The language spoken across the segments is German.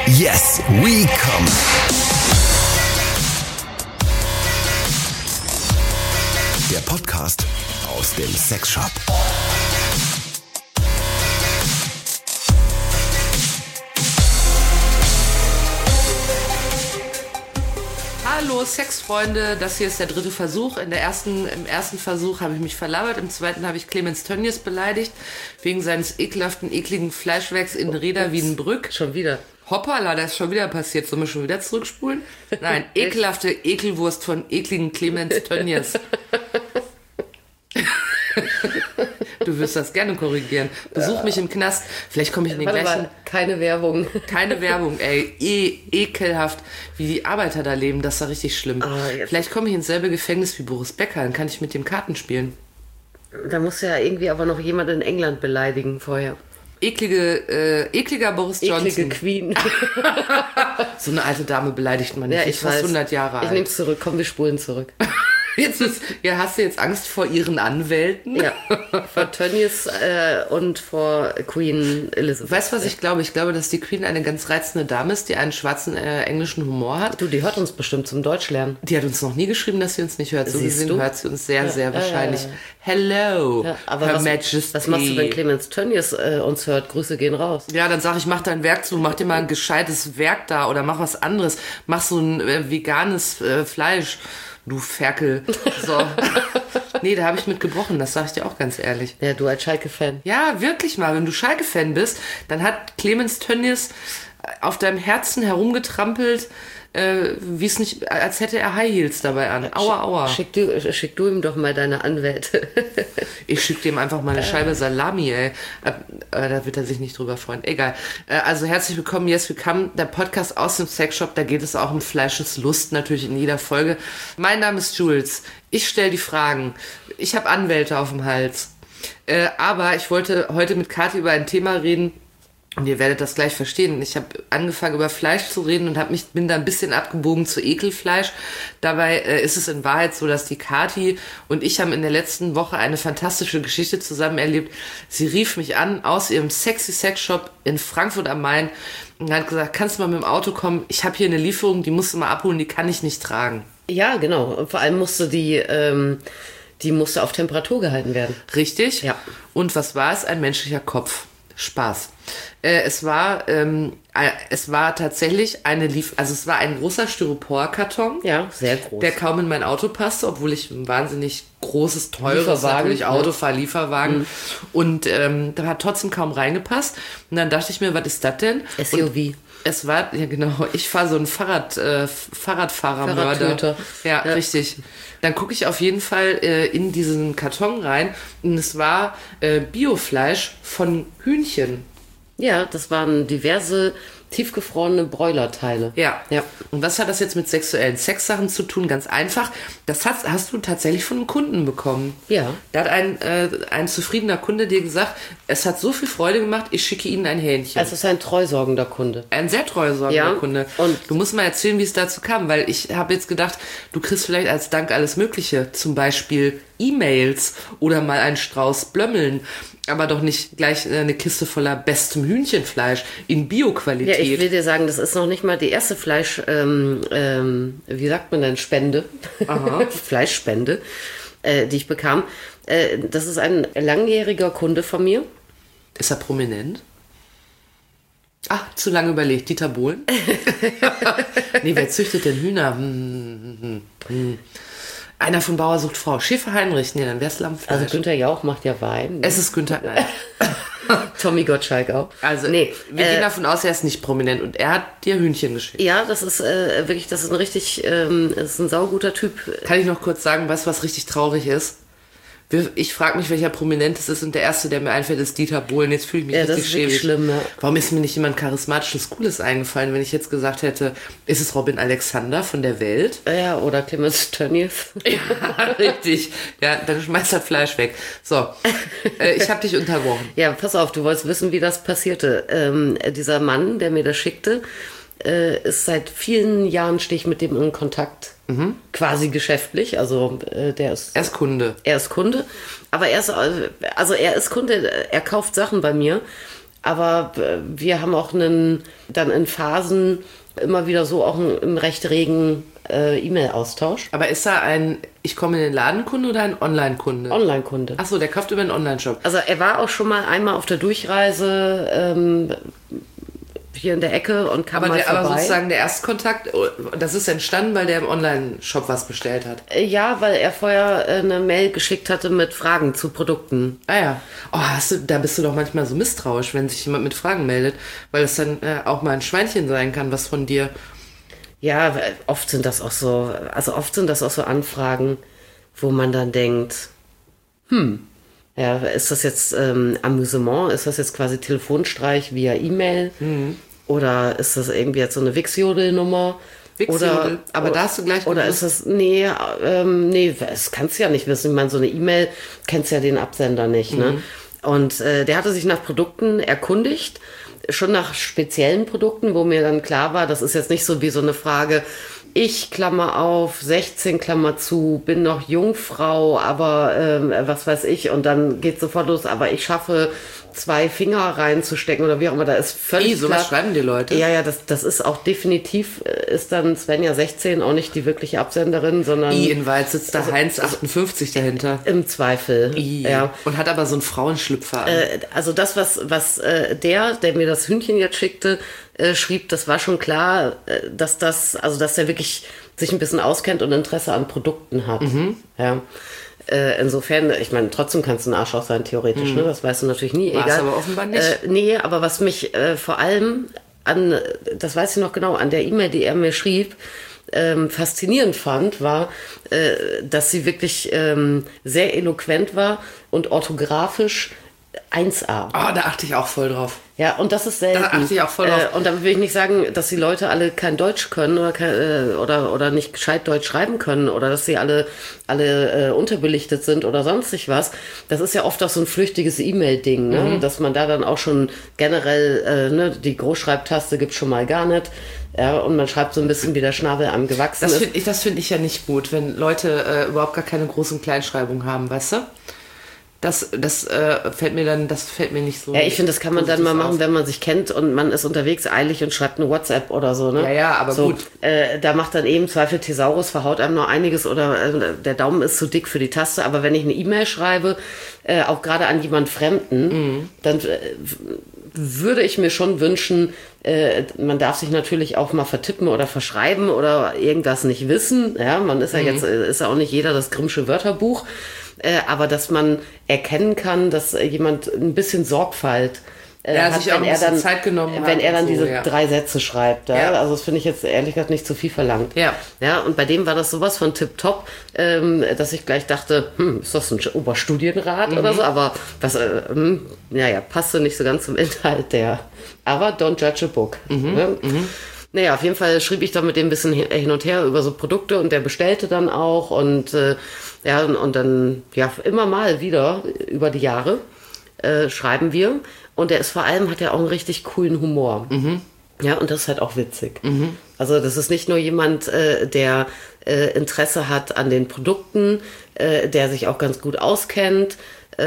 Yes, we come. Der Podcast aus dem Sexshop. Hallo Sexfreunde, das hier ist der dritte Versuch. Im ersten Versuch habe ich mich verlabert, im zweiten habe ich Clemens Tönnies beleidigt, wegen seines ekelhaften, ekligen Fleischwerks in Reda Wiedenbrück. Schon wieder. Hoppala, das ist schon wieder passiert. Sollen wir schon wieder zurückspulen? Nein, ekelhafte Ekelwurst von ekligen Clemens Tönnies. Du wirst das gerne korrigieren. Besuch mich im Knast. Vielleicht komme ich in den gleichen... Mal, keine Werbung. Keine Werbung, ey. Ekelhaft, wie die Arbeiter da leben. Das ist ja richtig schlimm. Vielleicht komme ich ins selbe Gefängnis wie Boris Becker. Dann kann ich mit dem Karten spielen. Da muss ja irgendwie aber noch jemand in England beleidigen vorher. Ekliger Boris Johnson. Eklige Queen. So eine alte Dame beleidigt man nicht. Ja, ich ist fast 100 Jahre alt. Ich nehme es zurück. Komm, wir spulen zurück. Hast du jetzt Angst vor ihren Anwälten? Ja, vor Tönnies und vor Queen Elizabeth. Weißt du, was ich glaube? Ich glaube, dass die Queen eine ganz reizende Dame ist, die einen schwarzen englischen Humor hat. Du, die hört uns bestimmt zum Deutschlernen. Die hat uns noch nie geschrieben, dass sie uns nicht hört. So gesehen hört sie uns sehr, sehr wahrscheinlich. Hello, aber Her Majesty. Was machst du, wenn Clemens Tönnies uns hört? Grüße gehen raus. Ja, dann sag ich, mach dein Werk zu, mach dir mal ein gescheites Werk da oder mach was anderes. Mach so ein veganes Fleisch. Du Ferkel. So. Nee, da habe ich mit gebrochen, das sage ich dir auch ganz ehrlich. Ja, du als Schalke-Fan. Ja, wirklich mal. Wenn du Schalke-Fan bist, dann hat Clemens Tönnies auf deinem Herzen herumgetrampelt, wie es nicht, als hätte er High Heels dabei an. Aua, aua. Schick du ihm doch mal deine Anwälte. Ich schick dem einfach mal eine Scheibe Salami, ey. Da wird er sich nicht drüber freuen. Egal. Also herzlich willkommen, Yes, we come. Der Podcast aus dem Sexshop, da geht es auch um Fleischeslust, natürlich in jeder Folge. Mein Name ist Jules. Ich stelle die Fragen. Ich habe Anwälte auf dem Hals. Aber ich wollte heute mit Kathi über ein Thema reden, und ihr werdet das gleich verstehen. Ich habe angefangen, über Fleisch zu reden und bin da ein bisschen abgebogen zu Ekelfleisch. Dabei ist es in Wahrheit so, dass die Kathi und ich haben in der letzten Woche eine fantastische Geschichte zusammen erlebt. Sie rief mich an aus ihrem sexy Sexshop in Frankfurt am Main und hat gesagt, kannst du mal mit dem Auto kommen? Ich habe hier eine Lieferung, die musst du mal abholen, die kann ich nicht tragen. Ja, genau. Und vor allem musste die musste auf Temperatur gehalten werden. Richtig? Ja. Und was war es? Ein menschlicher Kopf. Spaß. Es war tatsächlich es war ein großer Styroporkarton. Ja, sehr groß. Der kaum in mein Auto passte, obwohl ich ein wahnsinnig großes, teures natürlich Auto fahre, Lieferwagen. Und da hat trotzdem kaum reingepasst. Und dann dachte ich mir, was ist das denn? SUV. Und es war, ja genau, ich fahre so ein Fahrradfahrermörder. Fahrradtöter. Ja, richtig. Dann gucke ich auf jeden Fall in diesen Karton rein und es war Biofleisch von Hühnchen. Ja, das waren diverse tiefgefrorene Bräulerteile. Ja. Und was hat das jetzt mit sexuellen Sexsachen zu tun? Ganz einfach. Das hast du tatsächlich von einem Kunden bekommen. Ja. Da hat ein zufriedener Kunde dir gesagt, es hat so viel Freude gemacht, ich schicke Ihnen ein Hähnchen. Es ist ein treusorgender Kunde. Ein sehr treusorgender Kunde. Und du musst mal erzählen, wie es dazu kam, weil ich habe jetzt gedacht, du kriegst vielleicht als Dank alles Mögliche. Zum Beispiel E-Mails oder mal einen Strauß Blömmeln. Aber doch nicht gleich eine Kiste voller bestem Hühnchenfleisch in Bio-Qualität. Ja, ich will dir sagen, das ist noch nicht mal die erste wie sagt man denn, Spende? Aha. Fleischspende, die ich bekam. Das ist ein langjähriger Kunde von mir. Ist er prominent? Ach, zu lange überlegt. Dieter Bohlen? Nee, wer züchtet denn Hühner? Einer von Bauer sucht Frau. Schäfer Heinrich, nee, dann wär's Lammfleisch. Also Günther Jauch macht ja Wein. Es ist Günther, nein. Tommy Gottschalk auch. Also, nee, wir gehen davon aus, er ist nicht prominent und er hat dir Hühnchen geschickt. Ja, das ist wirklich, das ist ein sauguter Typ. Kann ich noch kurz sagen, was richtig traurig ist? Ich frage mich, welcher Prominent es ist und der erste, der mir einfällt, ist Dieter Bohlen. Jetzt fühle ich mich richtig schäbig. Das ist schlimm, ja. Warum ist mir nicht jemand Charismatisches, Cooles eingefallen, wenn ich jetzt gesagt hätte, ist es Robin Alexander von der Welt? Ja, oder Clemens Tönnies. Ja, richtig. Ja, dann schmeißt das Fleisch weg. So, ich habe dich unterbrochen. Ja, pass auf, du wolltest wissen, wie das passierte. Dieser Mann, der mir das schickte, ist seit vielen Jahren, stehe ich mit dem in Kontakt. Quasi geschäftlich, also er ist Kunde. Er ist Kunde, aber er ist Kunde, er kauft Sachen bei mir Aber wir haben auch dann in Phasen immer wieder so auch einen recht regen E-Mail-Austausch. Aber ist da ein Ich komme in den Ladenkunde oder ein Online-Kunde? Online-Kunde. Achso, der kauft über einen Online-Shop. Also er war auch schon mal einmal auf der Durchreise hier in der Ecke und kam mal vorbei. Aber sozusagen der Erstkontakt, das ist entstanden, weil der im Online-Shop was bestellt hat? Ja, weil er vorher eine Mail geschickt hatte mit Fragen zu Produkten. Ah ja. Oh, da bist du doch manchmal so misstrauisch, wenn sich jemand mit Fragen meldet, weil es dann auch mal ein Schweinchen sein kann, was von dir... Ja, oft sind das auch so Anfragen, wo man dann denkt, ja, ist das jetzt Amüsement? Ist das jetzt quasi Telefonstreich via E-Mail? Oder ist das irgendwie jetzt so eine Wix-Jodel-Nummer? Wix-Jodel? Aber da hast du gleich Oder ist das, nee, das kannst du ja nicht wissen. Ich meine, so eine E-Mail kennst ja den Absender nicht, ne? Und der hatte sich nach Produkten erkundigt, schon nach speziellen Produkten, wo mir dann klar war, das ist jetzt nicht so wie so eine Frage, ich, Klammer auf, 16, Klammer zu, bin noch Jungfrau, aber was weiß ich, und dann geht sofort los, aber ich schaffe 2 Finger reinzustecken oder wie auch immer, da ist völlig so was schreiben die Leute? Ja, das ist auch definitiv, ist dann Svenja 16 auch nicht die wirkliche Absenderin, sondern... In Wahrheit sitzt da Heinz 58 dahinter. Im Zweifel, ja. Und hat aber so einen Frauenschlüpfer an. Also das, was der mir das Hündchen jetzt schickte, schrieb, das war schon klar, dass der wirklich sich ein bisschen auskennt und Interesse an Produkten hat. Ja. Insofern, ich meine, trotzdem kannst du ein Arschloch sein, theoretisch, ne? Das weißt du natürlich nie. War's egal. Aber offenbar nicht. Nee, aber was mich vor allem das weiß ich noch genau, an der E-Mail, die er mir schrieb, faszinierend fand, war, dass sie wirklich sehr eloquent war und orthografisch 1A. Oh, da achte ich auch voll drauf. Ja, und das ist selten. Da achte ich auch voll drauf. Und damit will ich nicht sagen, dass die Leute alle kein Deutsch können oder nicht gescheit Deutsch schreiben können oder dass sie alle unterbelichtet sind oder sonstig was. Das ist ja oft auch so ein flüchtiges E-Mail-Ding, ne? Dass man da dann auch schon generell, die Großschreibtaste gibt's schon mal gar nicht. Ja, und man schreibt so ein bisschen, wie der Schnabel einem gewachsen ist. Das finde ich ja nicht gut, wenn Leute überhaupt gar keine Groß- und Kleinschreibung haben, weißt du? Das fällt mir nicht so. Ja, ich finde, das kann man dann mal machen, wenn man sich kennt und man ist unterwegs eilig und schreibt eine WhatsApp oder so, ne? Ja, aber so, gut. Da macht dann eben Zweifel Thesaurus, verhaut einem noch einiges oder der Daumen ist zu dick für die Taste. Aber wenn ich eine E-Mail schreibe, auch gerade an jemand Fremden, dann würde ich mir schon wünschen, man darf sich natürlich auch mal vertippen oder verschreiben oder irgendwas nicht wissen. Ja, man ist ja jetzt, ist ja auch nicht jeder das Grimmsche Wörterbuch. Aber dass man erkennen kann, dass jemand ein bisschen Sorgfalt hat, sich auch ein bisschen Zeit genommen hat. Wenn er dann diese 3 Sätze schreibt. Ja? Also das finde ich jetzt ehrlich gesagt nicht zu viel verlangt. Ja, und bei dem war das sowas von tipptopp, dass ich gleich dachte, ist das ein Oberstudienrat oder so? Aber das, passte nicht so ganz zum Inhalt aber don't judge a book. Naja, auf jeden Fall schrieb ich dann mit dem ein bisschen hin und her über so Produkte und der bestellte dann auch und und dann immer mal wieder über die Jahre schreiben wir und der ist vor allem, hat er auch einen richtig coolen Humor. Ja, und das ist halt auch witzig. Also das ist nicht nur jemand, der Interesse hat an den Produkten, der sich auch ganz gut auskennt,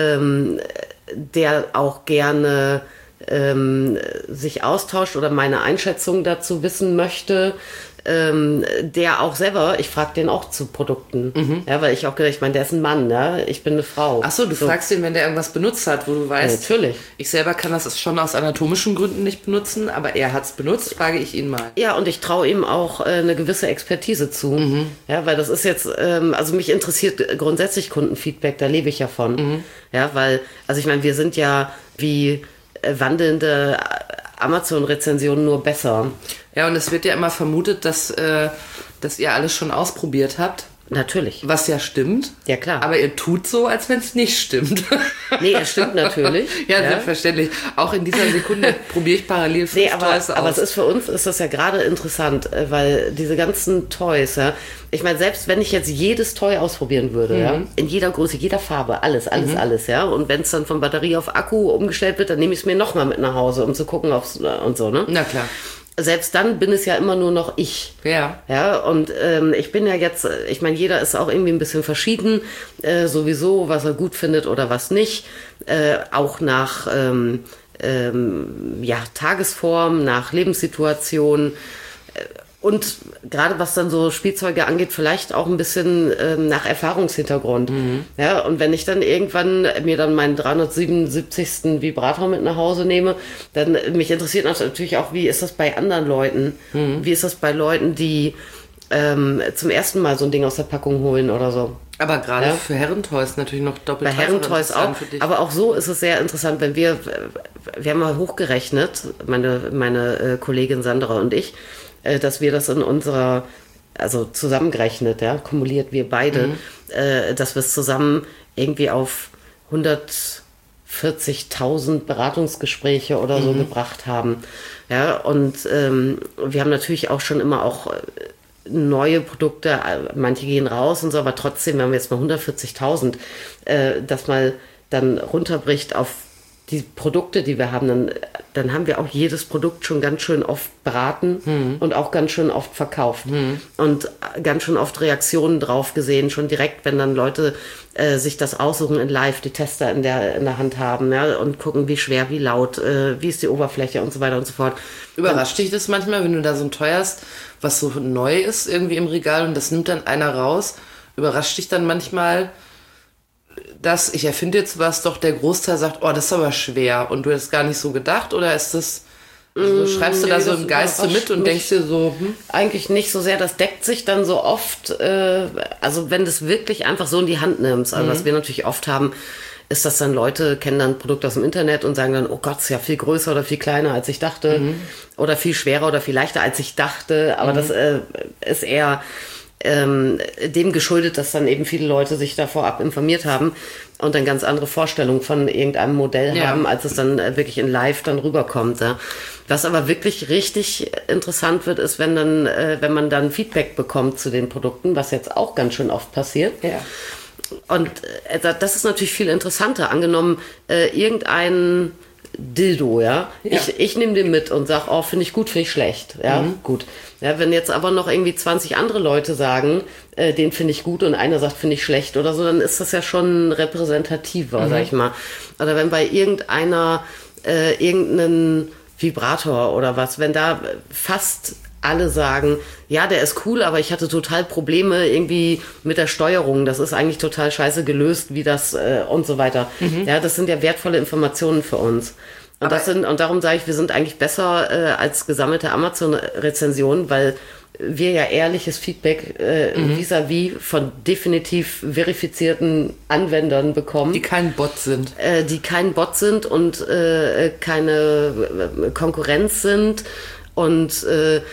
der auch gerne sich austauscht oder meine Einschätzung dazu wissen möchte, der auch selber, ich frage den auch zu Produkten, weil ich auch gedacht, ich meine, der ist ein Mann, ich bin eine Frau. Achso, du fragst ihn, wenn der irgendwas benutzt hat, wo du weißt, natürlich. Ich selber kann das schon aus anatomischen Gründen nicht benutzen, aber er hat es benutzt, frage ich ihn mal. Ja, und ich traue ihm auch eine gewisse Expertise zu, ja, weil das ist jetzt, also mich interessiert grundsätzlich Kundenfeedback, da lebe ich ja von, ja, weil, also ich meine, wir sind ja wie wandelnde Amazon-Rezensionen nur besser. Ja, und es wird ja immer vermutet, dass ihr alles schon ausprobiert habt. Natürlich. Was ja stimmt. Ja, klar. Aber ihr tut so, als wenn es nicht stimmt. Nee, es stimmt natürlich. Ja, selbstverständlich. Auch in dieser Sekunde probiere ich parallel 5 Toys aus. Aber es ist für uns ist das ja gerade interessant, weil diese ganzen Toys, ich meine, selbst wenn ich jetzt jedes Toy ausprobieren würde, in jeder Größe, jeder Farbe, alles, ja, und wenn es dann von Batterie auf Akku umgestellt wird, dann nehme ich es mir nochmal mit nach Hause, um zu gucken, aufs und so, ne? Na klar. Selbst dann bin es ja immer nur noch ich. Ja. Ja, und ich bin ja jetzt, ich meine, jeder ist auch irgendwie ein bisschen verschieden, sowieso, was er gut findet oder was nicht. Auch nach Tagesform, nach Lebenssituation. Und gerade was dann so Spielzeuge angeht, vielleicht auch ein bisschen nach Erfahrungshintergrund. Ja, und wenn ich dann irgendwann mir dann meinen 377. Vibrator mit nach Hause nehme, dann mich interessiert natürlich auch, wie ist das bei anderen Leuten? Wie ist das bei Leuten, die zum ersten Mal so ein Ding aus der Packung holen oder so? Aber gerade für Herrentoys natürlich noch doppelt. Bei Herrentoys auch. Aber auch so ist es sehr interessant, wenn wir haben mal hochgerechnet, meine Kollegin Sandra und ich, dass wir das in unserer, also zusammengerechnet, kumuliert wir beide, dass wir es zusammen irgendwie auf 140.000 Beratungsgespräche oder so gebracht haben. Ja, und wir haben natürlich auch schon immer auch neue Produkte, manche gehen raus und so, aber trotzdem, wenn wir jetzt mal 140.000, das mal dann runterbricht auf die Produkte, die wir haben, dann haben wir auch jedes Produkt schon ganz schön oft beraten und auch ganz schön oft verkauft und ganz schön oft Reaktionen drauf gesehen, schon direkt, wenn dann Leute sich das aussuchen in live, die Tester in der Hand haben, und gucken, wie schwer, wie laut, wie ist die Oberfläche und so weiter und so fort. Überrascht dich das manchmal, wenn du da so ein Toy hast, was so neu ist irgendwie im Regal und das nimmt dann einer raus? Überrascht dich dann manchmal, dass, ich erfinde jetzt was, doch der Großteil sagt, oh, das ist aber schwer und du hättest gar nicht so gedacht, oder ist das, also schreibst du da so im Geiste mit und denkst dir so, Eigentlich nicht so sehr, das deckt sich dann so oft, also wenn du es wirklich einfach so in die Hand nimmst, also was wir natürlich oft haben, ist, dass dann Leute kennen dann ein Produkt aus dem Internet und sagen dann, oh Gott, ist ja viel größer oder viel kleiner, als ich dachte, oder viel schwerer oder viel leichter, als ich dachte, aber das ist eher dem geschuldet, dass dann eben viele Leute sich da vorab informiert haben und dann ganz andere Vorstellungen von irgendeinem Modell haben, als es dann wirklich in live dann rüberkommt. Ja. Was aber wirklich richtig interessant wird, ist, wenn man dann Feedback bekommt zu den Produkten, was jetzt auch ganz schön oft passiert. Ja. Und das ist natürlich viel interessanter. Angenommen, irgendein Dildo, Ich nehme den mit und sage, oh, finde ich gut, finde ich schlecht. Ja, gut. Ja, wenn jetzt aber noch irgendwie 20 andere Leute sagen, den finde ich gut und einer sagt, finde ich schlecht oder so, dann ist das ja schon repräsentativer, sag ich mal. Oder wenn bei irgendeiner irgendeinen Vibrator oder was, wenn da fast alle sagen, ja, der ist cool, aber ich hatte total Probleme irgendwie mit der Steuerung. Das ist eigentlich total scheiße gelöst, wie das und so weiter. Ja, das sind ja wertvolle Informationen für uns. Und darum sage ich, wir sind eigentlich besser als gesammelte Amazon-Rezensionen, weil wir ja ehrliches Feedback vis-à-vis von definitiv verifizierten Anwendern bekommen. Die kein Bot sind. Und keine Konkurrenz sind. Und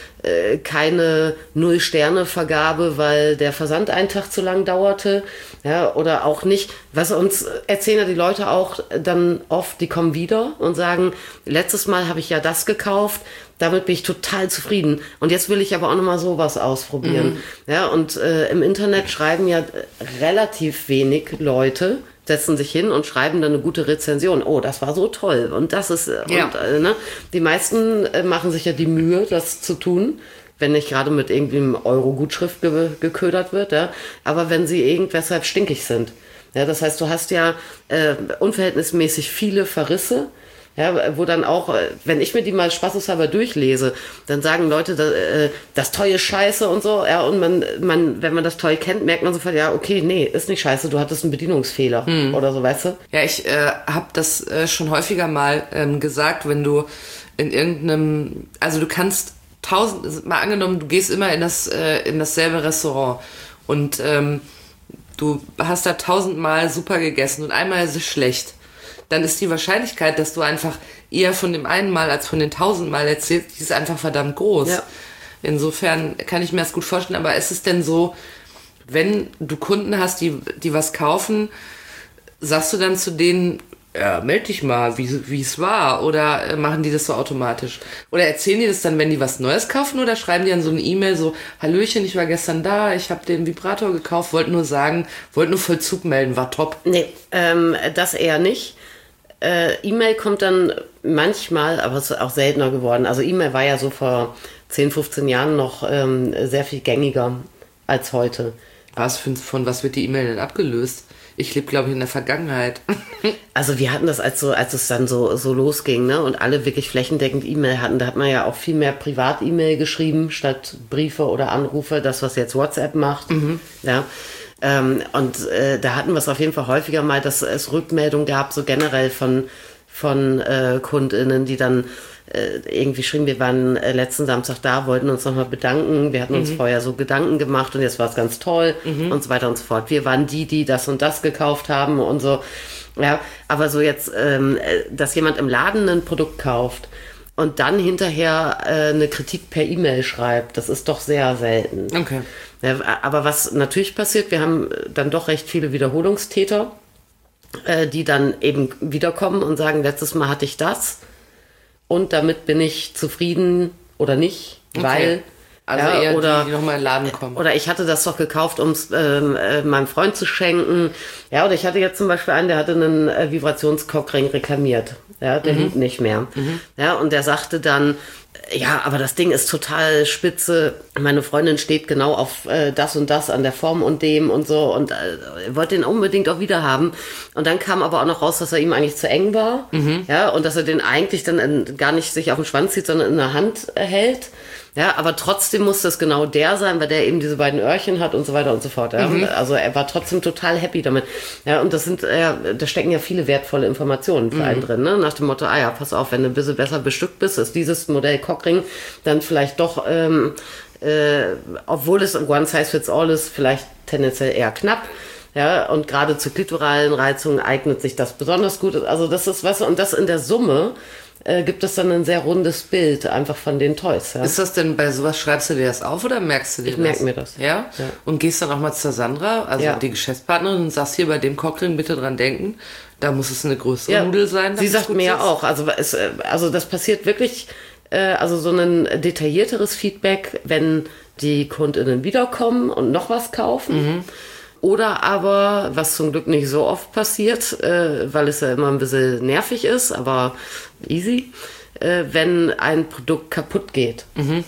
keine 0-Sterne-Vergabe, weil der Versand einen Tag zu lang dauerte, oder auch nicht, was uns erzählen ja die Leute auch dann oft, die kommen wieder und sagen, letztes Mal habe ich ja das gekauft, damit bin ich total zufrieden und jetzt will ich aber auch nochmal sowas ausprobieren. Ja, und im Internet schreiben ja relativ wenig Leute, setzen sich hin und schreiben dann eine gute Rezension. Oh, das war so toll. Und das ist, die meisten machen sich ja die Mühe, das zu tun, wenn nicht gerade mit irgendwie einem Euro-Gutschrift geködert wird, aber wenn sie irgendweshalb stinkig sind. Ja, das heißt, du hast ja unverhältnismäßig viele Verrisse, wo dann auch, wenn ich mir die mal spaßeshalber durchlese, dann sagen Leute, das Toy ist scheiße und so, und wenn man das Toy kennt, merkt man sofort, ja, okay, nee, ist nicht scheiße, du hattest einen Bedienungsfehler oder so, weißt du? Ja, ich habe das schon häufiger mal gesagt, wenn du in irgendeinem, also du kannst mal angenommen, du gehst immer in dasselbe Restaurant und du hast da 1000-mal super gegessen und einmal ist es schlecht. Dann ist die Wahrscheinlichkeit, dass du einfach eher von dem einen Mal als von den 1000-mal erzählst, die ist einfach verdammt groß. Ja. Insofern kann ich mir das gut vorstellen, aber ist es denn so, wenn du Kunden hast, die was kaufen, sagst du dann zu denen, ja, meld dich mal, wie es war, oder machen die das so automatisch? Oder erzählen die das dann, wenn die was Neues kaufen, oder schreiben die dann so eine E-Mail so, Hallöchen, ich war gestern da, ich habe den Vibrator gekauft, wollte nur Vollzug melden, war top. Nee, das eher nicht. E-Mail kommt dann manchmal, aber es ist auch seltener geworden. Also E-Mail war ja so vor 10, 15 Jahren noch sehr viel gängiger als heute. Von was wird die E-Mail denn abgelöst? Ich lebe, glaube ich, in der Vergangenheit. Also wir hatten das, als es dann so losging, ne, und alle wirklich flächendeckend E-Mail hatten, da hat man ja auch viel mehr Privat-E-Mail geschrieben, statt Briefe oder Anrufe, das, was jetzt WhatsApp macht. Ja. Und da hatten wir es auf jeden Fall häufiger mal, dass es Rückmeldungen gab, so generell von KundInnen, die dann irgendwie schrieben, wir waren letzten Samstag da, wollten uns nochmal bedanken, wir hatten uns vorher so Gedanken gemacht und jetzt war es ganz toll und so weiter und so fort. Wir waren die das und das gekauft haben und so. Ja, aber so jetzt, dass jemand im Laden ein Produkt kauft und dann hinterher eine Kritik per E-Mail schreibt, das ist doch sehr selten. Okay. Ja, aber was natürlich passiert, wir haben dann doch recht viele Wiederholungstäter, die dann eben wiederkommen und sagen, letztes Mal hatte ich das und damit bin ich zufrieden oder nicht, weil... Also ja, eher oder, die nochmal in den Laden kommen. Oder ich hatte das doch gekauft, um es meinem Freund zu schenken. Ja, oder ich hatte jetzt zum Beispiel einen, der hatte einen Vibrationskockring reklamiert. Ja, der hielt nicht mehr. Ja, und der sagte dann, ja, aber das Ding ist total spitze. Meine Freundin steht genau auf das und das an der Form und dem und so und wollte den unbedingt auch wieder haben. Und dann kam aber auch noch raus, dass er ihm eigentlich zu eng war. Ja, und dass er den eigentlich dann gar nicht sich auf den Schwanz zieht, sondern in der Hand hält. Ja, aber trotzdem musste es genau der sein, weil der eben diese beiden Öhrchen hat und so weiter und so fort. Ja. Also er war trotzdem total happy damit. Ja, und da stecken ja viele wertvolle Informationen für einen drin, ne? Nach dem Motto, ja, pass auf, wenn du ein bisschen besser bestückt bist, ist dieses Modell Cockring dann vielleicht doch, obwohl es One Size Fits All ist, vielleicht tendenziell eher knapp. Ja, und gerade zu klitoralen Reizungen eignet sich das besonders gut. Also das ist was, und das in der Summe gibt es dann ein sehr rundes Bild einfach von den Toys. Ja. Ist das denn bei sowas, schreibst du dir das auf oder merkst du dir das? Ich merke mir das. Ja? Und gehst dann auch mal zur Sandra, also die Geschäftspartnerin, und sagst hier bei dem Cockring bitte dran denken, da muss es eine größere Nudel sein. Sie sagt mir ja auch, also das passiert wirklich, also so ein detaillierteres Feedback, wenn die KundInnen wiederkommen und noch was kaufen. Oder aber, was zum Glück nicht so oft passiert, weil es ja immer ein bisschen nervig ist, aber easy, wenn ein Produkt kaputt geht.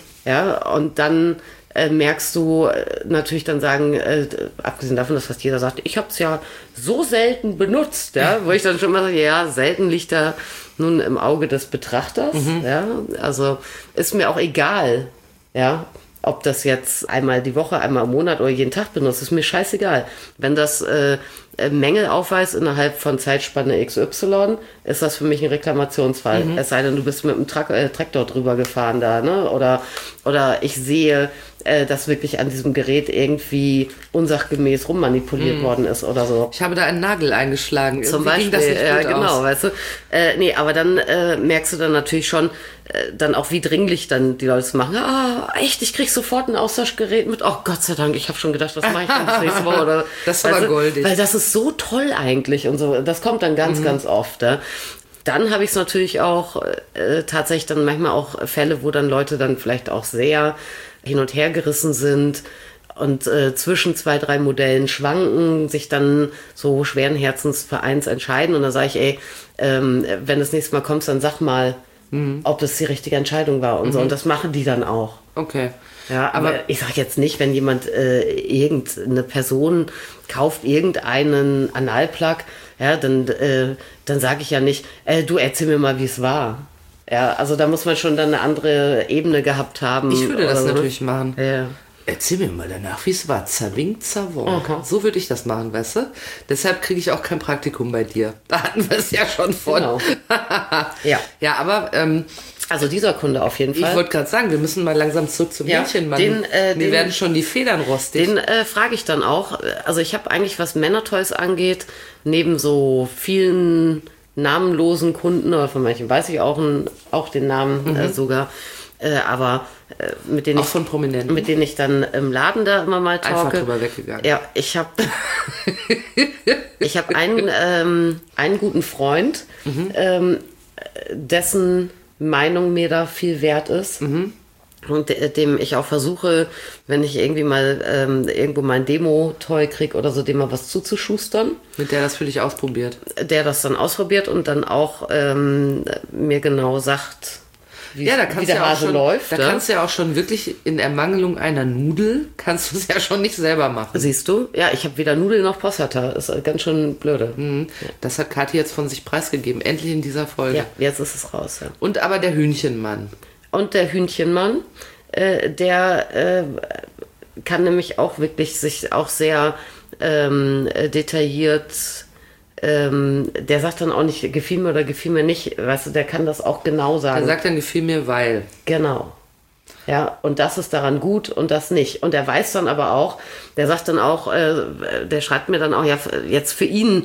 Ja, und dann merkst du natürlich dann sagen, abgesehen davon, dass fast jeder sagt, ich habe es ja so selten benutzt, ja, wo ich dann schon mal sage, ja, selten liegt da nun im Auge des Betrachters. Ja, also ist mir auch egal, ja, ob das jetzt einmal die Woche, einmal im Monat oder jeden Tag benutzt, ist mir scheißegal. Wenn das Mängel aufweist innerhalb von Zeitspanne XY, ist das für mich ein Reklamationsfall. Es sei denn, du bist mit dem Traktor drüber gefahren da, ne? Oder ich sehe, dass wirklich an diesem Gerät irgendwie unsachgemäß rummanipuliert worden ist oder so. Ich habe da einen Nagel eingeschlagen. Zum Beispiel, das nicht gut genau, aus. weißt du. Nee, aber dann merkst du dann natürlich schon, dann auch wie dringlich dann die Leute es machen. Ah, echt, ich krieg sofort ein Austauschgerät mit. Oh Gott sei Dank, ich habe schon gedacht, was mache ich dann das nächste Woche? Oder, das war goldig. Weil das ist so toll eigentlich und so. Das kommt dann ganz, ganz oft. Ja. Dann habe ich es natürlich auch tatsächlich dann manchmal auch Fälle, wo dann Leute dann vielleicht auch sehr hin und her gerissen sind und zwischen 2, 3 Modellen schwanken, sich dann so schweren Herzens für eins entscheiden. Und dann sage ich, ey, wenn das nächste Mal kommst, dann sag mal, ob das die richtige Entscheidung war und so. Und das machen die dann auch. Okay. Ja, aber ich sage jetzt nicht, wenn jemand, irgendeine Person kauft irgendeinen Analplug, ja, dann sage ich ja nicht, du erzähl mir mal, wie es war. Ja, also da muss man schon dann eine andere Ebene gehabt haben. Ich würde das so. natürlich machen. Ja. Erzähl mir mal danach, wie es war. Zerwink, zerwonk. So würde ich das machen, weißt du? Deshalb kriege ich auch kein Praktikum bei dir. Da hatten wir es ja schon von. Genau. Ja. Ja, aber Also dieser Kunde auf jeden Fall. ich wollte gerade sagen, wir müssen mal langsam zurück zum Mädchenmann. Mir werden schon die Federn rostig. Den frage ich dann auch. Also ich habe eigentlich, was Männertoys angeht, neben so vielen namenlosen Kunden, oder von manchen weiß ich auch den Namen sogar, aber mit denen auch von Prominenten. Mit denen ich dann im Laden da immer mal talke. Einfach drüber weggegangen. Ja, ich habe einen guten Freund, dessen Meinung mir da viel wert ist. Und dem ich auch versuche, wenn ich irgendwie mal irgendwo mein Demo-Toy kriege oder so, dem mal was zuzuschustern. Mit der das für dich ausprobiert. Der das dann ausprobiert und dann auch mir genau sagt, wie Ja, da wie kannst der du ja auch Hase schon, läuft. da ne? kannst du ja auch schon wirklich in Ermangelung einer Nudel, kannst du es ja schon nicht selber machen. Siehst du? Ja, ich habe weder Nudeln noch Prostata. Ist ganz schön blöde. Das hat Kathi jetzt von sich preisgegeben, endlich in dieser Folge. Ja, jetzt ist es raus. Ja. Und aber der Hühnchenmann. Und der Hühnchenmann, der kann nämlich auch wirklich sich auch sehr detailliert, der sagt dann auch nicht, gefiel mir oder gefiel mir nicht, weißt du, der kann das auch genau sagen. Er sagt dann, gefiel mir, weil. Genau. Ja, und das ist daran gut und das nicht. Und er weiß dann aber auch, der sagt dann auch, der schreibt mir dann auch, ja, jetzt für ihn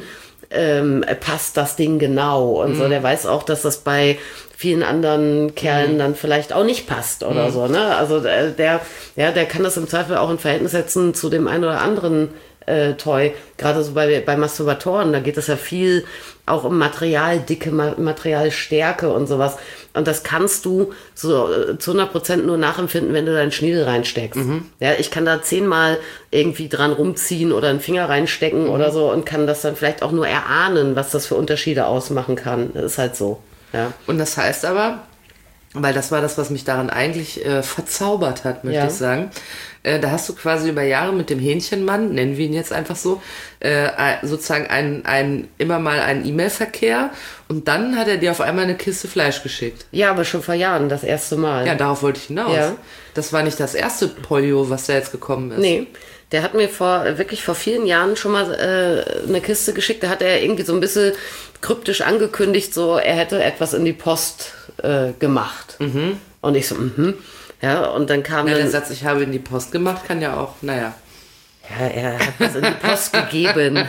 passt das Ding genau und so. Der weiß auch, dass das bei vielen anderen Kerlen dann vielleicht auch nicht passt oder so, ne? Also der kann das im Zweifel auch in Verhältnis setzen zu dem einen oder anderen Toy. Gerade so bei Masturbatoren, da geht es ja viel auch um Materialdicke, Materialstärke und sowas. Und das kannst du so zu 100% nur nachempfinden, wenn du deinen Schniedel reinsteckst. Ja, ich kann da 10-mal irgendwie dran rumziehen oder einen Finger reinstecken oder so und kann das dann vielleicht auch nur erahnen, was das für Unterschiede ausmachen kann. Das ist halt so. Ja. Und das heißt aber, weil das war das, was mich daran eigentlich verzaubert hat, möchte ich sagen. Da hast du quasi über Jahre mit dem Hähnchenmann, nennen wir ihn jetzt einfach so, sozusagen immer mal einen E-Mail-Verkehr und dann hat er dir auf einmal eine Kiste Fleisch geschickt. Ja, aber schon vor Jahren, das erste Mal. Ja, darauf wollte ich hinaus. Ja. Das war nicht das erste Polio, was da jetzt gekommen ist. Nee, der hat mir wirklich vor vielen Jahren schon mal eine Kiste geschickt. Da hat er irgendwie so ein bisschen kryptisch angekündigt, so er hätte etwas in die Post gemacht. Und ich so, Ja, und dann kam der Satz, ich habe in die Post gemacht, kann ja auch, naja. Ja, er hat was in die Post gegeben.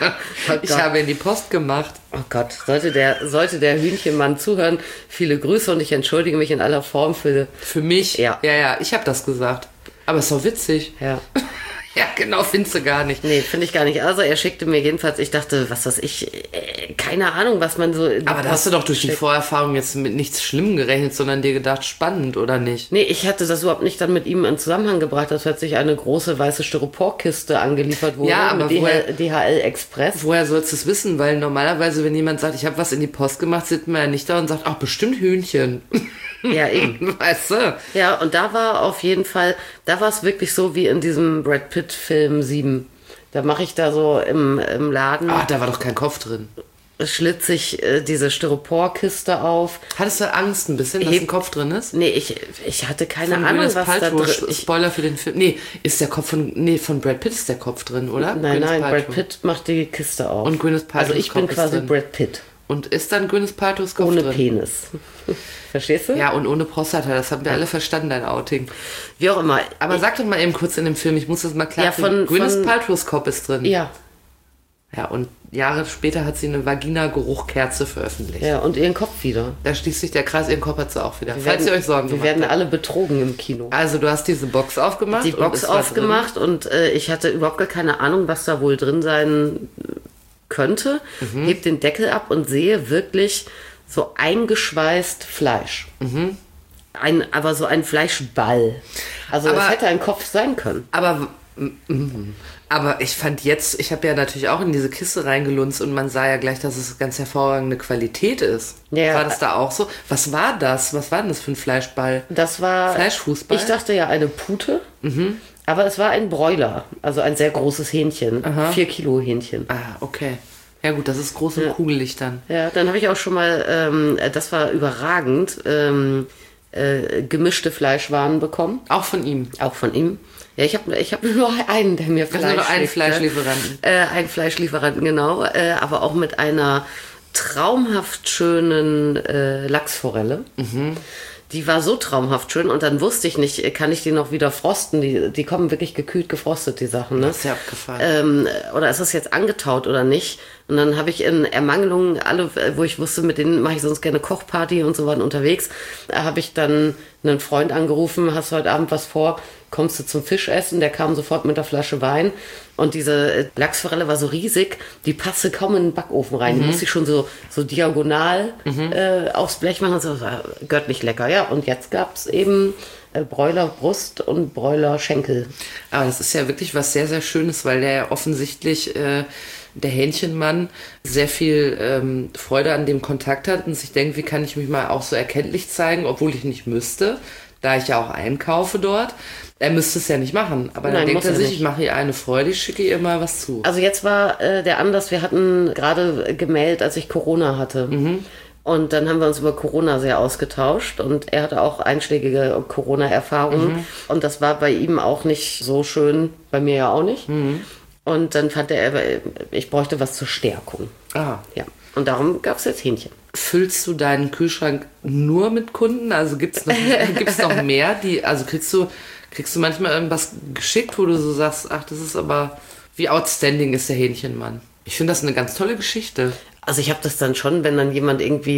Oh ich habe in die Post gemacht. Oh Gott, sollte der Hühnchenmann zuhören, viele Grüße und ich entschuldige mich in aller Form für mich? Ja. Ja, ich habe das gesagt. Aber ist doch witzig. Ja. Ja, genau, findest du gar nicht. Nee, finde ich gar nicht. Also er schickte mir jedenfalls, ich dachte, was weiß ich, keine Ahnung, was man so... Aber da hast du doch durch die Vorerfahrung jetzt mit nichts Schlimmem gerechnet, sondern dir gedacht, spannend, oder nicht? Nee, ich hatte das überhaupt nicht dann mit ihm in Zusammenhang gebracht, dass plötzlich eine große weiße Styroporkiste angeliefert wurde aber mit DHL Express. Woher sollst du es wissen? Weil normalerweise, wenn jemand sagt, ich habe was in die Post gemacht, sitzt man ja nicht da und sagt, ach, bestimmt Hühnchen. Ja, eben. Weißt du? Ja, und da war auf jeden Fall, da war es wirklich so wie in diesem Brad Pitt-Film 7. Da mache ich da so im Laden. Ah, da war doch kein Kopf drin. Schlitze ich diese Styroporkiste auf. Hattest du Angst ein bisschen, dass ein Kopf drin ist? Nee, ich hatte keine Von Ahnung, Gwyneth was Paltrow, da drin ist. Spoiler für den Film. Nee, ist der Kopf von Brad Pitt ist der Kopf drin, oder? Nein, Gwyneth Brad Paltrow. Pitt macht die Kiste auf. Und Gwyneth Paltrows Also ich bin Kopf ist quasi drin. Brad Pitt. Und ist dann Gwyneth Paltrows Kopf Ohne drin? Penis. Verstehst du? Ja, und ohne Prostata, das haben wir alle verstanden, dein Outing. Wie auch immer. Aber sag doch mal eben kurz in dem Film, ich muss das mal klar Ja, Gwyneth Paltrows Kopf ist drin. Ja. Ja, und Jahre später hat sie eine Vagina-Geruchkerze veröffentlicht. Ja, und ihren Kopf wieder. Da schließt sich der Kreis, ihren Kopf hat sie auch wieder. Falls ihr euch Sorgen Wir gemacht werden habt. alle betrogen im Kino. Also du hast diese Box aufgemacht. Die und Box es war aufgemacht und ich hatte überhaupt gar keine Ahnung, was da wohl drin sein könnte. Heb den Deckel ab und sehe wirklich so eingeschweißt Fleisch. Aber so ein Fleischball. Also Aber- es hätte ein Kopf sein können. Aber ich fand jetzt, ich habe ja natürlich auch in diese Kiste reingelunzt und man sah ja gleich, dass es ganz hervorragende Qualität ist. Ja. War das da auch so? Was war das? Was war denn das für ein Fleischball? Das war... Fleischfußball? Ich dachte ja eine Pute, aber es war ein Broiler. Also ein sehr großes Hähnchen. 4 Kilo Hähnchen. Ah, okay. Ja gut, das ist groß und kugelig dann. Ja, dann habe ich auch schon mal, das war überragend, gemischte Fleischwaren bekommen. Auch von ihm. Auch von ihm. Ja, ich hab nur einen, der mir Fleisch Also nur einen schickt, Fleischlieferanten. Einen Fleischlieferanten, genau. Aber auch mit einer traumhaft schönen Lachsforelle. Die war so traumhaft schön und dann wusste ich nicht, kann ich die noch wieder frosten? Die kommen wirklich gekühlt gefrostet, die Sachen. Ne? Das ist ja abgefahren. Oder ist das jetzt angetaut oder nicht? Und dann habe ich in Ermangelung alle, wo ich wusste, mit denen mache ich sonst gerne Kochparty und so waren unterwegs, habe ich dann einen Freund angerufen, hast du heute Abend was vor, kommst du zum Fischessen? Der kam sofort mit der Flasche Wein und diese Lachsforelle war so riesig, die passte kaum in den Backofen rein. Die musste ich schon so diagonal aufs Blech machen und so, war göttlich lecker. Ja, und jetzt gab es eben Bräulerbrust und Bräulerschenkel. Aber das ist ja wirklich was sehr, sehr Schönes, weil der ja offensichtlich der Hähnchenmann sehr viel Freude an dem Kontakt hat und sich denkt, wie kann ich mich mal auch so erkenntlich zeigen, obwohl ich nicht müsste, da ich ja auch einkaufe dort. Er müsste es ja nicht machen, aber dann denkt er sich, ich mache ihr eine Freude, ich schicke ihr mal was zu. Also jetzt war der Anlass, wir hatten gerade gemeldet, als ich Corona hatte. Und dann haben wir uns über Corona sehr ausgetauscht und er hatte auch einschlägige Corona-Erfahrungen. Und das war bei ihm auch nicht so schön, bei mir ja auch nicht. Und dann fand er, ich bräuchte was zur Stärkung. Ah. Ja. Und darum gab es jetzt Hähnchen. Füllst du deinen Kühlschrank nur mit Kunden? Also gibt's noch mehr? Also kriegst du manchmal irgendwas geschickt, wo du so sagst, ach, das ist aber, wie outstanding ist der Hähnchenmann? Ich finde das eine ganz tolle Geschichte. Also ich habe das dann schon, wenn dann jemand irgendwie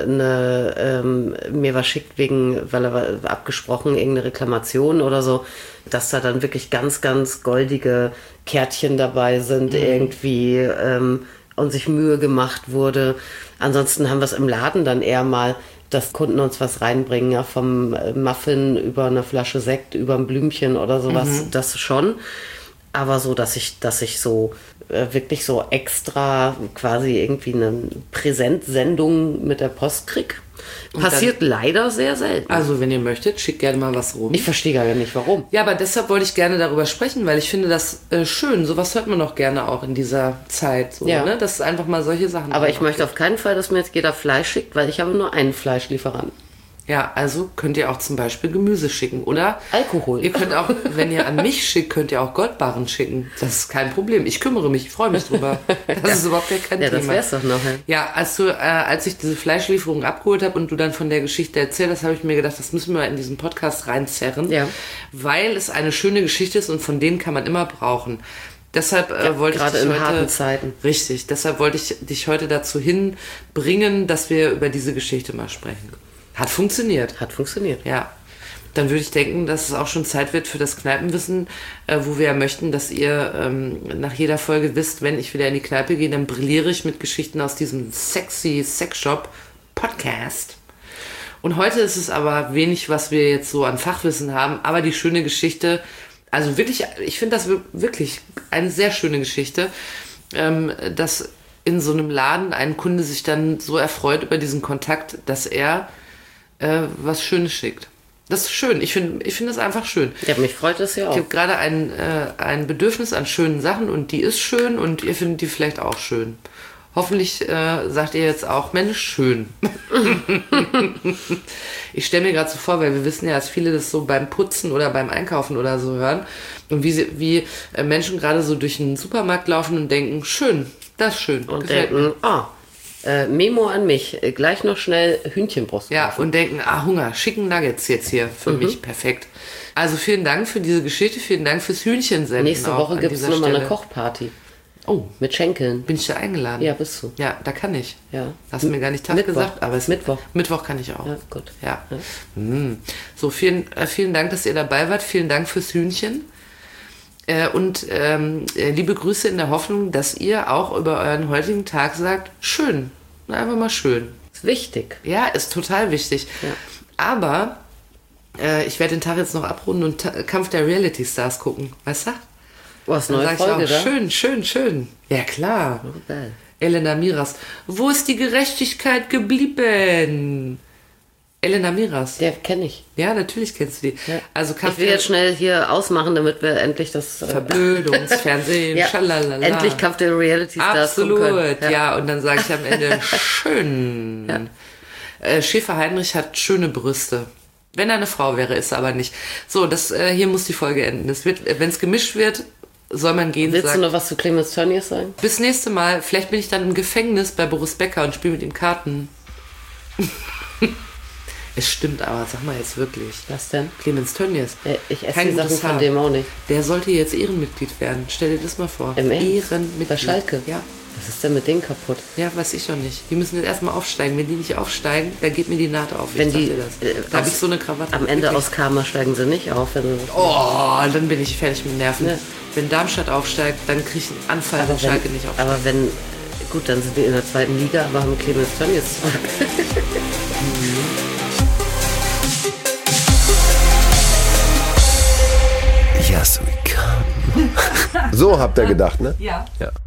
mir was schickt, weil er abgesprochen, irgendeine Reklamation oder so, dass da dann wirklich ganz, ganz goldige Kärtchen dabei sind irgendwie und sich Mühe gemacht wurde. Ansonsten haben wir es im Laden dann eher mal, dass Kunden uns was reinbringen, ja, vom Muffin über eine Flasche Sekt, über ein Blümchen oder sowas, das schon. Aber so, dass ich so wirklich so extra quasi irgendwie eine Präsentsendung mit der Post krieg. Passiert leider sehr selten. Also wenn ihr möchtet, schickt gerne mal was rum. Ich verstehe gar nicht, warum. Ja, aber deshalb wollte ich gerne darüber sprechen, weil ich finde das schön. Sowas hört man doch gerne auch in dieser Zeit. So, ja. Ne? Dass es einfach mal solche Sachen aber ich möchte auf keinen Fall, dass mir jetzt jeder Fleisch schickt, weil ich habe nur einen Fleischlieferanten. Ja, also könnt ihr auch zum Beispiel Gemüse schicken, oder? Alkohol. Ihr könnt auch, wenn ihr an mich schickt, könnt ihr auch Goldbarren schicken. Das ist kein Problem. Ich kümmere mich, ich freue mich drüber. Das ist überhaupt kein Thema. Ja, das wär's doch noch. Ja, als ich diese Fleischlieferung abgeholt habe und du dann von der Geschichte erzählt hast, habe ich mir gedacht, das müssen wir in diesen Podcast reinzerren. Ja. Weil es eine schöne Geschichte ist und von denen kann man immer brauchen. Deshalb wollte ich dich in heute, harten Zeiten. Richtig, deshalb wollte ich dich heute dazu hinbringen, dass wir über diese Geschichte mal sprechen. Hat funktioniert. Ja. Dann würde ich denken, dass es auch schon Zeit wird für das Kneipenwissen, wo wir ja möchten, dass ihr nach jeder Folge wisst, wenn ich wieder in die Kneipe gehe, dann brilliere ich mit Geschichten aus diesem sexy Sexshop Podcast. Und heute ist es aber wenig, was wir jetzt so an Fachwissen haben, aber die schöne Geschichte, also wirklich, ich finde das wirklich eine sehr schöne Geschichte, dass in so einem Laden ein Kunde sich dann so erfreut über diesen Kontakt, dass er was Schönes schickt. Das ist schön. Ich finde das einfach schön. Ja, mich freut das ja auch. Ich habe gerade ein Bedürfnis an schönen Sachen und die ist schön und ihr findet die vielleicht auch schön. Hoffentlich sagt ihr jetzt auch, Mensch, schön. Ich stelle mir gerade so vor, weil wir wissen ja, dass viele das so beim Putzen oder beim Einkaufen oder so hören und wie Menschen gerade so durch den Supermarkt laufen und denken, schön, das ist schön. Und denken, Memo an mich, gleich noch schnell Hühnchenbrust kaufen. Ja, und denken, Hunger, schicken Nuggets jetzt hier für mich, perfekt. Also vielen Dank für diese Geschichte, vielen Dank fürs Hühnchensenden. Nächste Woche gibt es nochmal eine Kochparty. Oh. Mit Schenkeln. Bin ich da eingeladen? Ja, bist du. Ja, da kann ich. Ja. Hast du mir gar nicht Tag gesagt, aber es Mittwoch. Mittwoch kann ich auch. Ja, gut. Ja. So, vielen Dank, dass ihr dabei wart. Vielen Dank fürs Hühnchen. Und liebe Grüße in der Hoffnung, dass ihr auch über euren heutigen Tag sagt, schön. Einfach mal schön. Ist wichtig. Ja, ist total wichtig. Ja. Aber ich werde den Tag jetzt noch abrunden und Kampf der Reality Stars gucken. Weißt du? Was, neue Folge, da? Schön. Ja, klar. Oh, geil. Elena Miras. Wo ist die Gerechtigkeit geblieben? Elena Miras. Der kenne ich. Ja, natürlich kennst du die. Ja. Also ich will jetzt schnell hier ausmachen, damit wir endlich das... Verblödungsfernsehen, ja, schalalala. endlich Kampf der Reality Stars. Absolut, ja. Und dann sage ich am Ende, schön. Ja. Schäfer Heinrich hat schöne Brüste. Wenn er eine Frau wäre, ist er aber nicht. So, hier muss die Folge enden. Wenn es gemischt wird, soll man gehen. Willst du noch was zu Clemens Tönnies sagen? Bis nächste Mal. Vielleicht bin ich dann im Gefängnis bei Boris Becker und spiele mit ihm Karten. Es stimmt aber, sag mal jetzt wirklich. Was denn? Clemens Tönnies. Ich esse die Sachen von dem auch nicht. Der sollte jetzt Ehrenmitglied werden. Stell dir das mal vor. Im Ernst? Ehrenmitglied. Bei Schalke? Ja. Was ist denn mit denen kaputt? Ja, weiß ich doch nicht. Die müssen jetzt erstmal aufsteigen. Wenn die nicht aufsteigen, dann geht mir die Naht auf. Wenn die, da habe ich so eine Krawatte. Am Ende aus Karma steigen sie nicht auf. Dann bin ich fertig mit Nerven. Ja. Wenn Darmstadt aufsteigt, dann kriege ich einen Anfall, wenn Schalke nicht aufsteigt. Aber wenn, gut, dann sind wir in der 2. Liga, aber haben Clemens Tönnies. Yes, we come. So habt ihr gedacht, ne? Ja.